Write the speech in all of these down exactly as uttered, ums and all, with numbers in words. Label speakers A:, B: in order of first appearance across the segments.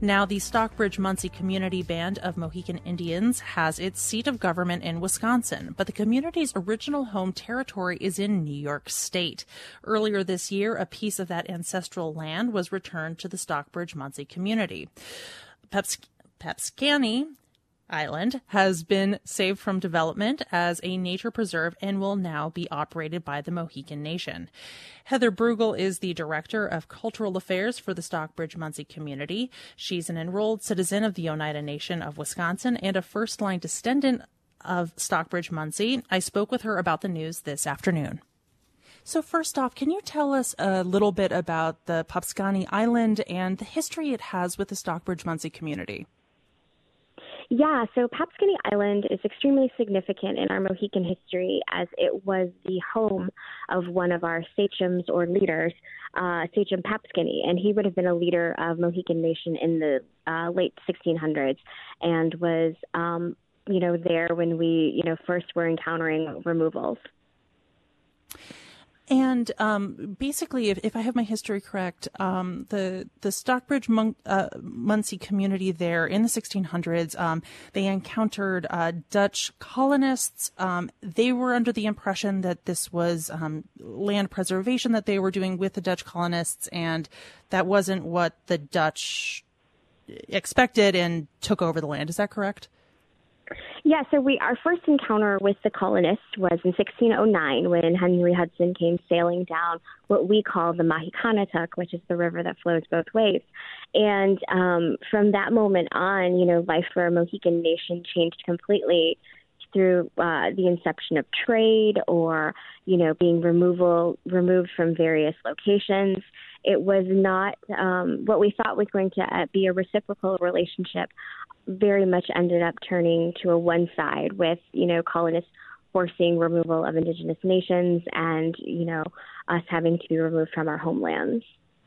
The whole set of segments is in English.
A: Now, the Stockbridge-Muncie Community Band of Mohican Indians has its seat of government in Wisconsin, but the community's original home territory is in New York State. Earlier this year, a piece of that ancestral land was returned to the Stockbridge-Muncie community. Peps- Papscany Island has been saved from development as a nature preserve and will now be operated by the Mohican Nation. Heather Brugel is the Director of Cultural Affairs for the Stockbridge-Muncie community. She's an enrolled citizen of the Oneida Nation of Wisconsin and a first-line descendant of Stockbridge-Muncie. I spoke with her about the news this afternoon. So first off, can you tell us a little bit about the Papscany Island and the history it has with the Stockbridge-Muncie community?
B: Yeah, so Papscany Island is extremely significant in our Mohican history as it was the home of one of our sachems or leaders, uh, Sachem Papscany, and he would have been a leader of Mohican Nation in the uh, late sixteen hundreds and was, um, you know, there when we, you know, first were encountering removals.
A: And um, basically, if, if I have my history correct, um, the the Stockbridge Mun- uh, Muncie community there in the sixteen hundreds, um, they encountered uh, Dutch colonists. Um, they were under the impression that this was um, land preservation that they were doing with the Dutch colonists, and that wasn't what the Dutch expected and took over the land. Is that correct?
B: Yeah, so we our first encounter with the colonists was in sixteen oh nine when Henry Hudson came sailing down what we call the Mahicanatuck, which is the river that flows both ways. And um, from that moment on, you know, life for a Mohican Nation changed completely through uh, the inception of trade or, you know, being removal removed from various locations. It was not um, what we thought was going to uh, be a reciprocal relationship. Very much ended up turning to a one side with, you know, colonists forcing removal of indigenous nations and, you know, us having to be removed from our homelands.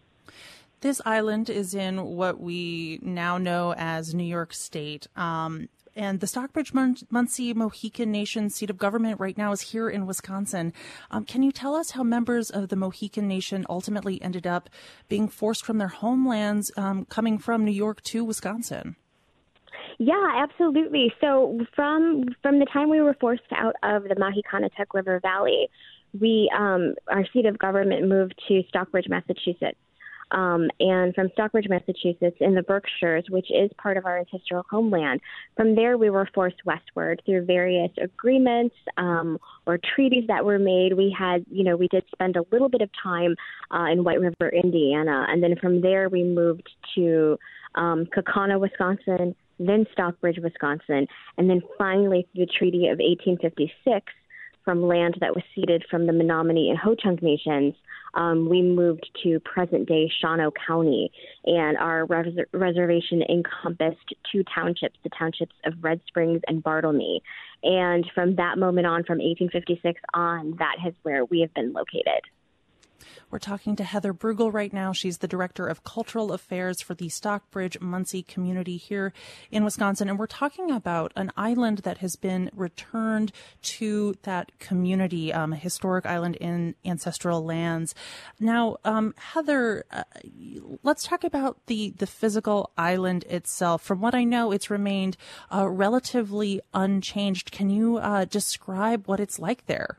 A: This island is in what we now know as New York State. Um, and the Stockbridge-Muncie Mohican Nation seat of government right now is here in Wisconsin. Um, can you tell us how members of the Mohican Nation ultimately ended up being forced from their homelands, um, coming from New York to Wisconsin?
B: Yeah, absolutely. So from from the time we were forced out of the Mahicanatuck River Valley, we um, our seat of government moved to Stockbridge, Massachusetts. Um, and from Stockbridge, Massachusetts, in the Berkshires, which is part of our ancestral homeland, from there we were forced westward through various agreements um, or treaties that were made. We had, you know, we did spend a little bit of time uh, in White River, Indiana, and then from there we moved to um, Kaukauna, Wisconsin, then Stockbridge, Wisconsin, and then finally through the Treaty of eighteen fifty-six, from land that was ceded from the Menominee and Ho-Chunk nations, um, we moved to present-day Shawano County, and our res- reservation encompassed two townships, the townships of Red Springs and Bartlemy. And from that moment on, from eighteen fifty-six on, that is where we have been located.
A: We're talking to Heather Brugel right now. She's the Director of Cultural Affairs for the Stockbridge-Muncie community here in Wisconsin. And we're talking about an island that has been returned to that community, um, a historic island in ancestral lands. Now, um, Heather, uh, let's talk about the, the physical island itself. From what I know, it's remained uh, relatively unchanged. Can you uh, describe what it's like there?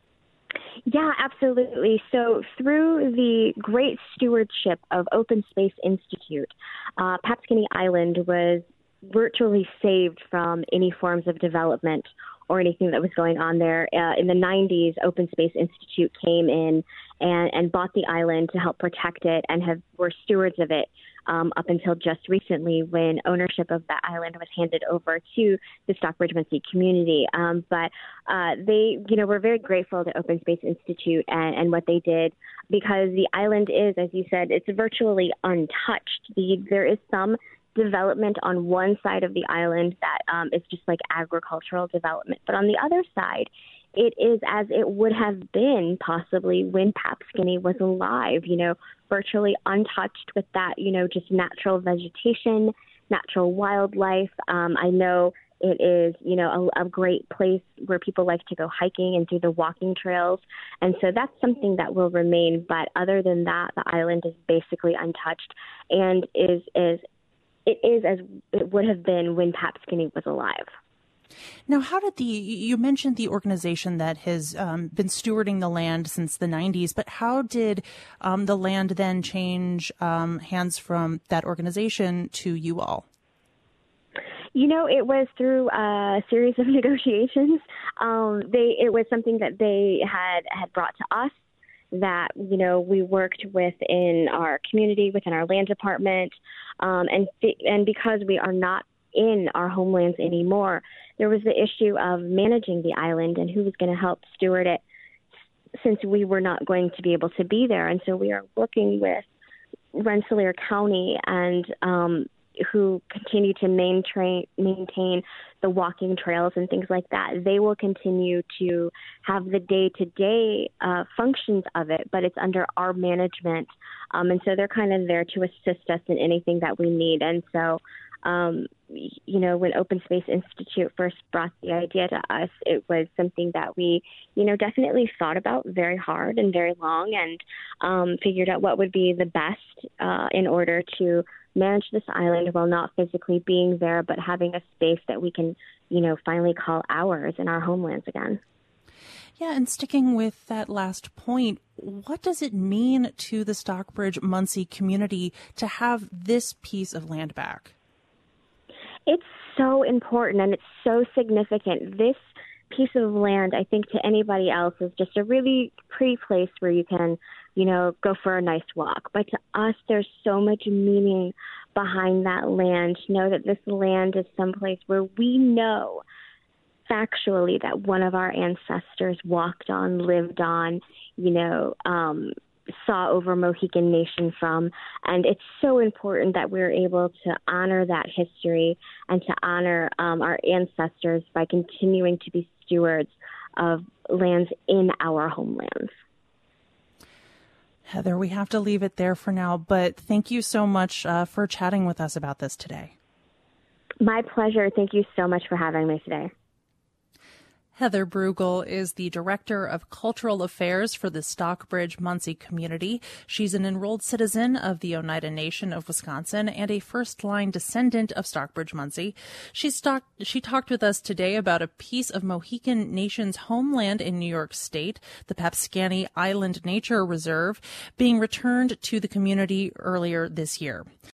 B: Yeah, absolutely. So through the great stewardship of Open Space Institute, uh, Papscany Island was virtually saved from any forms of development or anything that was going on there. Uh, in the nineties, Open Space Institute came in and, and bought the island to help protect it and have were stewards of it um, up until just recently when ownership of that island was handed over to the Stockbridge-Muncie community. Um, but uh, they, you know, we're very grateful to Open Space Institute and, and what they did because the island is, as you said, it's virtually untouched. The, there is some development on one side of the island that um, is just like agricultural development. But on the other side, it is as it would have been possibly when Papscany was alive, you know, virtually untouched with that, you know, just natural vegetation, natural wildlife. Um, I know it is, you know, a, a great place where people like to go hiking and do the walking trails. And so that's something that will remain. But other than that, the island is basically untouched and is, is it is as it would have been when Papskinney was alive.
A: Now, how did the, you mentioned the organization that has um, been stewarding the land since the nineties, but how did um, the land then change um, hands from that organization to you all?
B: You know, it was through a series of negotiations. Um, they, it was something that they had, had brought to us that, you know, we worked with in our community, within our land department. Um, and, and because we are not in our homelands anymore, there was the issue of managing the island and who was going to help steward it since we were not going to be able to be there. And so we are working with Rensselaer County and um, who continue to maintain, maintain the walking trails and things like that. They will continue to have the day-to-day uh, functions of it, but it's under our management. Um, and so they're kind of there to assist us in anything that we need. And so Um, you know, when Open Space Institute first brought the idea to us, it was something that we, you know, definitely thought about very hard and very long, and um, figured out what would be the best uh, in order to manage this island while not physically being there, but having a space that we can, you know, finally call ours in our homelands again.
A: Yeah, and sticking with that last point, what does it mean to the Stockbridge-Munsee community to have this piece of land back?
B: It's so important and it's so significant. This piece of land, I think, to anybody else is just a really pretty place where you can, you know, go for a nice walk. But to us, there's so much meaning behind that land. To know that this land is someplace where we know factually that one of our ancestors walked on, lived on, you know, um, saw over Mohican Nation from. And it's so important that we're able to honor that history and to honor um, our ancestors by continuing to be stewards of lands in our homelands.
A: Heather, we have to leave it there for now, but thank you so much uh, for chatting with us about this today.
B: My pleasure. Thank you so much for having me today.
A: Heather Brugel is the Director of Cultural Affairs for the Stockbridge-Munsee community. She's an enrolled citizen of the Oneida Nation of Wisconsin and a first-line descendant of Stockbridge-Munsee. She, stock- she talked with us today about a piece of Mohican Nation's homeland in New York State, the Papskinney Island Nature Reserve, being returned to the community earlier this year.